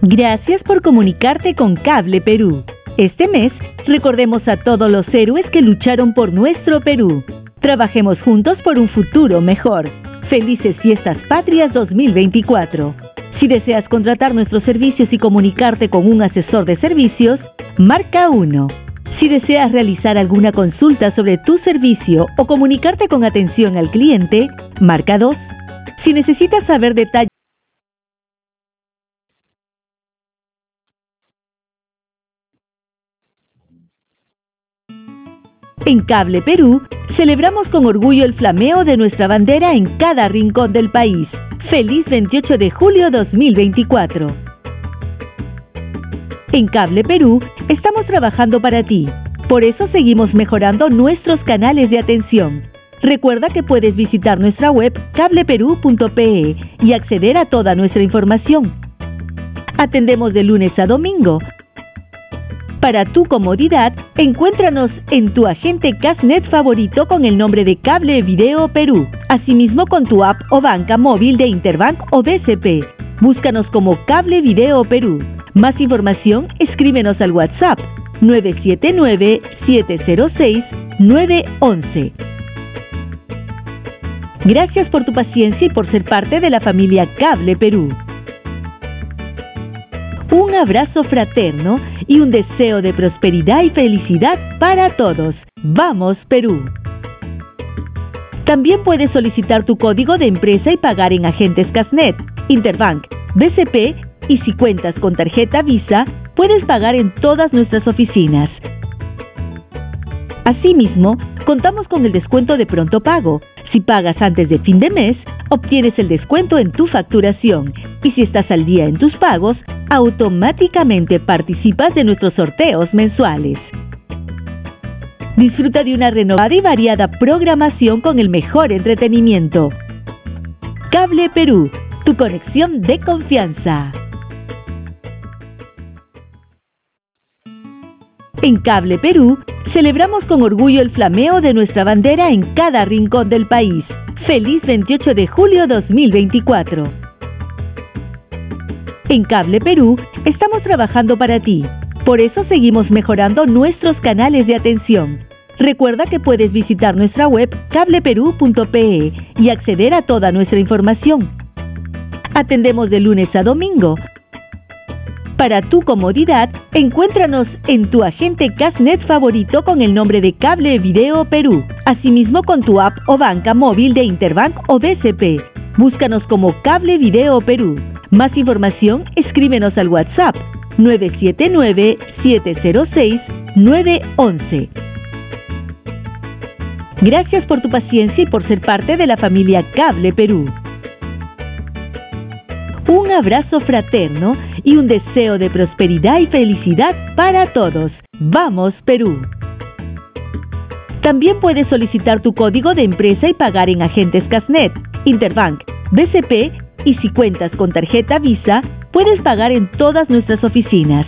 Gracias por comunicarte con Cable Perú. Este mes, recordemos a todos los héroes que lucharon por nuestro Perú. Trabajemos juntos por un futuro mejor. Felices Fiestas Patrias 2024. Si deseas contratar nuestros servicios y comunicarte con un asesor de servicios, marca 1. Si deseas realizar alguna consulta sobre tu servicio o comunicarte con atención al cliente, marca 2. Si necesitas saber detalles en Cable Perú, celebramos con orgullo el flameo de nuestra bandera en cada rincón del país. ¡Feliz 28 de julio 2024! En Cable Perú, estamos trabajando para ti. Por eso seguimos mejorando nuestros canales de atención. Recuerda que puedes visitar nuestra web cableperú.pe y acceder a toda nuestra información. Atendemos de lunes a domingo. Para tu comodidad, encuéntranos en tu agente Casnet favorito con el nombre de Cable Video Perú. Asimismo con tu app o banca móvil de Interbank o BCP. Búscanos como Cable Video Perú. Más información, escríbenos al WhatsApp 979-706-911. Gracias por tu paciencia y por ser parte de la familia Cable Perú. Un abrazo fraterno y un deseo de prosperidad y felicidad para todos. ¡Vamos, Perú! También puedes solicitar tu código de empresa y pagar en agentes Casnet, Interbank, BCP y si cuentas con tarjeta Visa, puedes pagar en todas nuestras oficinas. Asimismo, contamos con el descuento de pronto pago. Si pagas antes de fin de mes, obtienes el descuento en tu facturación. Y si estás al día en tus pagos, automáticamente participas de nuestros sorteos mensuales. Disfruta de una renovada y variada programación con el mejor entretenimiento. Cable Perú, tu conexión de confianza. En Cable Perú, celebramos con orgullo el flameo de nuestra bandera en cada rincón del país. ¡Feliz 28 de julio 2024! En Cable Perú, estamos trabajando para ti. Por eso seguimos mejorando nuestros canales de atención. Recuerda que puedes visitar nuestra web cableperú.pe y acceder a toda nuestra información. Atendemos de lunes a domingo. Para tu comodidad, encuéntranos en tu agente Casnet favorito con el nombre de Cable Video Perú. Asimismo con tu app o banca móvil de Interbank o BCP. Búscanos como Cable Video Perú. Más información, escríbenos al WhatsApp 979-706-911. Gracias por tu paciencia y por ser parte de la familia Cable Perú. Un abrazo fraterno y un deseo de prosperidad y felicidad para todos. ¡Vamos, Perú! También puedes solicitar tu código de empresa y pagar en agentes Casnet, Interbank, BCP y si cuentas con tarjeta Visa, puedes pagar en todas nuestras oficinas.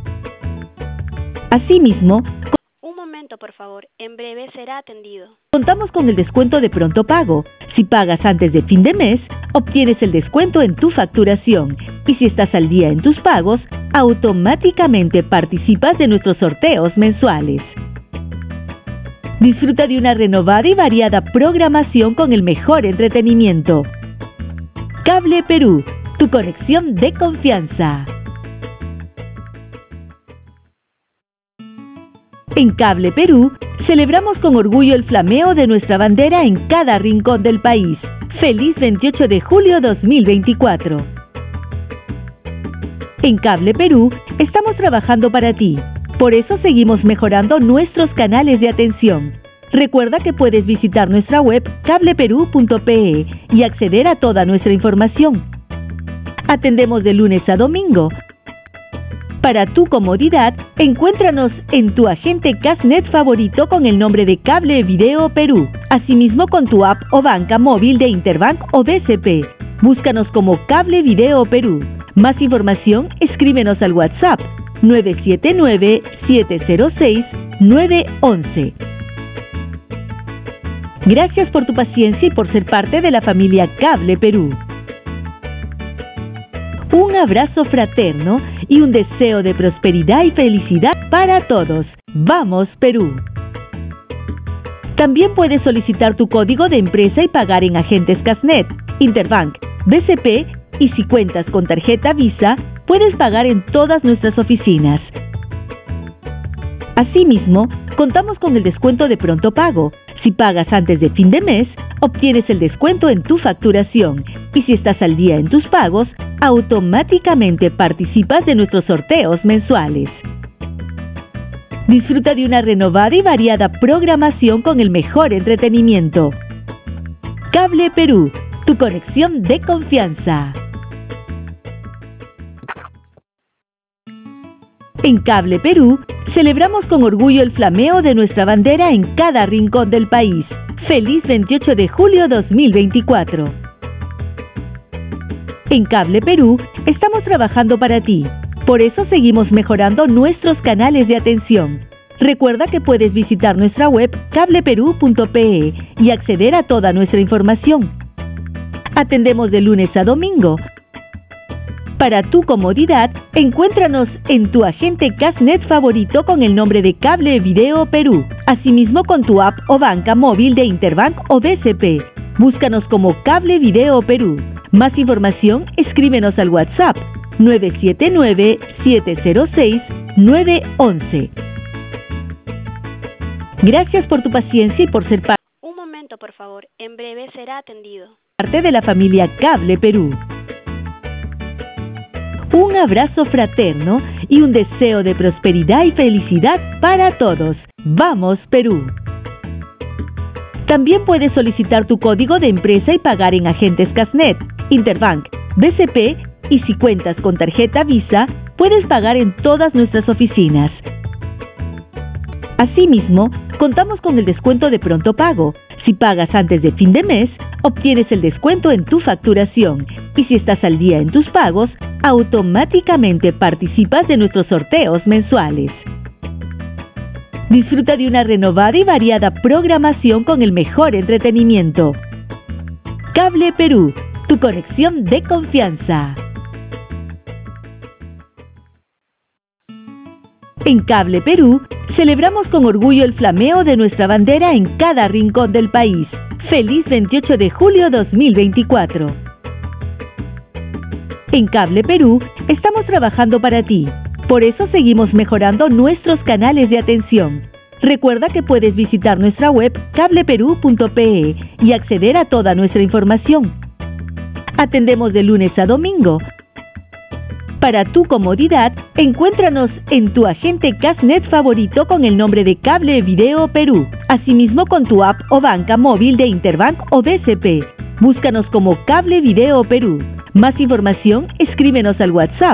Asimismo, un momento, por favor. En breve será atendido. Contamos con el descuento de pronto pago. Si pagas antes de fin de mes, obtienes el descuento en tu facturación. Y si estás al día en tus pagos, automáticamente participas de nuestros sorteos mensuales. Disfruta de una renovada y variada programación con el mejor entretenimiento. Cable Perú, tu conexión de confianza. En Cable Perú, celebramos con orgullo el flameo de nuestra bandera en cada rincón del país. ¡Feliz 28 de julio 2024! En Cable Perú, estamos trabajando para ti. Por eso seguimos mejorando nuestros canales de atención. Recuerda que puedes visitar nuestra web cableperú.pe y acceder a toda nuestra información. Atendemos de lunes a domingo. Para tu comodidad, encuéntranos en tu agente Casnet favorito con el nombre de Cable Video Perú. Asimismo con tu app o banca móvil de Interbank o BCP. Búscanos como Cable Video Perú. Más información, escríbenos al WhatsApp 979-706-911. Gracias por tu paciencia y por ser parte de la familia Cable Perú. Un abrazo fraterno y un deseo de prosperidad y felicidad para todos. ¡Vamos, Perú! También puedes solicitar tu código de empresa y pagar en agentes Casnet, Interbank, BCP y si cuentas con tarjeta Visa, puedes pagar en todas nuestras oficinas. Asimismo, contamos con el descuento de pronto pago. Si pagas antes de fin de mes, obtienes el descuento en tu facturación y si estás al día en tus pagos, automáticamente participas de nuestros sorteos mensuales. Disfruta de una renovada y variada programación con el mejor entretenimiento. Cable Perú, tu conexión de confianza. En Cable Perú, celebramos con orgullo el flameo de nuestra bandera en cada rincón del país. ¡Feliz 28 de julio 2024! En Cable Perú, estamos trabajando para ti. Por eso seguimos mejorando nuestros canales de atención. Recuerda que puedes visitar nuestra web cableperú.pe y acceder a toda nuestra información. Atendemos de lunes a domingo. Para tu comodidad, encuéntranos en tu agente Casnet favorito con el nombre de Cable Video Perú. Asimismo con tu app o banca móvil de Interbank o BCP. Búscanos como Cable Video Perú. Más información, escríbenos al WhatsApp 979-706-911. Gracias por tu paciencia y por ser Un momento, por favor. En breve será atendido. parte de la familia Cable Perú. Un abrazo fraterno y un deseo de prosperidad y felicidad para todos. ¡Vamos, Perú! También puedes solicitar tu código de empresa y pagar en agentes Casnet, Interbank, BCP y si cuentas con tarjeta Visa, puedes pagar en todas nuestras oficinas. Asimismo, contamos con el descuento de pronto pago. Si pagas antes de fin de mes, obtienes el descuento en tu facturación y si estás al día en tus pagos, automáticamente participas de nuestros sorteos mensuales. Disfruta de una renovada y variada programación con el mejor entretenimiento. Cable Perú, tu conexión de confianza. En Cable Perú, celebramos con orgullo el flameo de nuestra bandera en cada rincón del país. ¡Feliz 28 de julio 2024! En Cable Perú, estamos trabajando para ti. Por eso seguimos mejorando nuestros canales de atención. Recuerda que puedes visitar nuestra web cableperú.pe y acceder a toda nuestra información. Atendemos de lunes a domingo. Para tu comodidad, encuéntranos en tu agente Casnet favorito con el nombre de Cable Video Perú. Asimismo con tu app o banca móvil de Interbank o BCP. Búscanos como Cable Video Perú. Más información, escríbenos al WhatsApp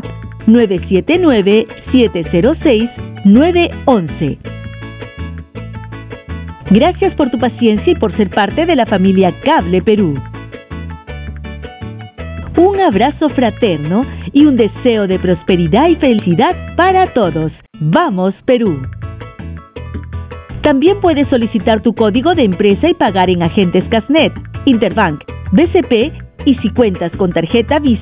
979-706-911. Gracias por tu paciencia y por ser parte de la familia Cable Perú. Un abrazo fraterno y un deseo de prosperidad y felicidad para todos. ¡Vamos, Perú! También puedes solicitar tu código de empresa y pagar en agentes Casnet, Interbank, BCP y si cuentas con tarjeta Visa,